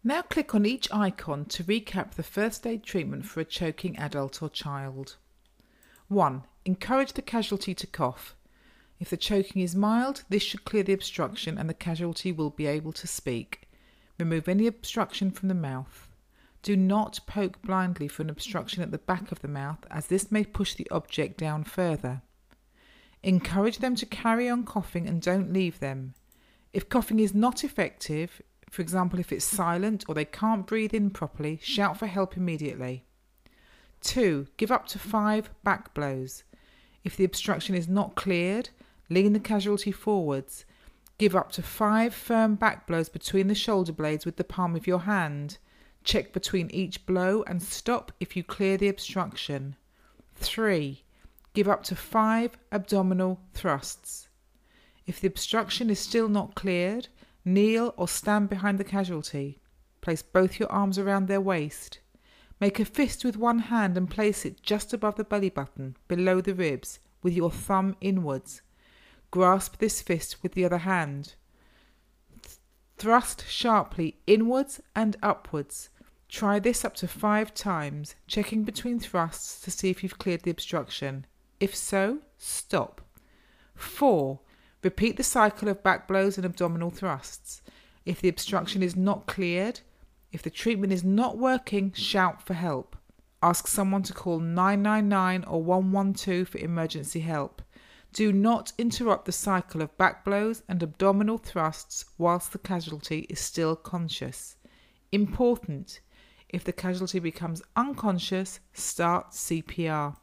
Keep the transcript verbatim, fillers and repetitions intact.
Now click on each icon to recap the first aid treatment for a choking adult or child. one. Encourage the casualty to cough. If the choking is mild, this should clear the obstruction and the casualty will be able to speak. Remove any obstruction from the mouth. Do not poke blindly for an obstruction at the back of the mouth, as this may push the object down further. Encourage them to carry on coughing and don't leave them. If coughing is not effective, for example if it's silent or they can't breathe in properly, shout for help immediately. two. Give up to five back blows. If the obstruction is not cleared, lean the casualty forwards. Give up to five firm back blows between the shoulder blades with the palm of your hand. Check between each blow and stop if you clear the obstruction. three. Give up to five abdominal thrusts. If the obstruction is still not cleared, kneel or stand behind the casualty. Place both your arms around their waist. Make a fist with one hand and place it just above the belly button, below the ribs, with your thumb inwards. Grasp this fist with the other hand. Thrust sharply inwards and upwards. Try this up to five times, checking between thrusts to see if you've cleared the obstruction. If so, stop. four. Repeat the cycle of back blows and abdominal thrusts. If the obstruction is not cleared, if the treatment is not working, shout for help. Ask someone to call nine nine nine or one one two for emergency help. Do not interrupt the cycle of back blows and abdominal thrusts whilst the casualty is still conscious. Important: if the casualty becomes unconscious, start C P R.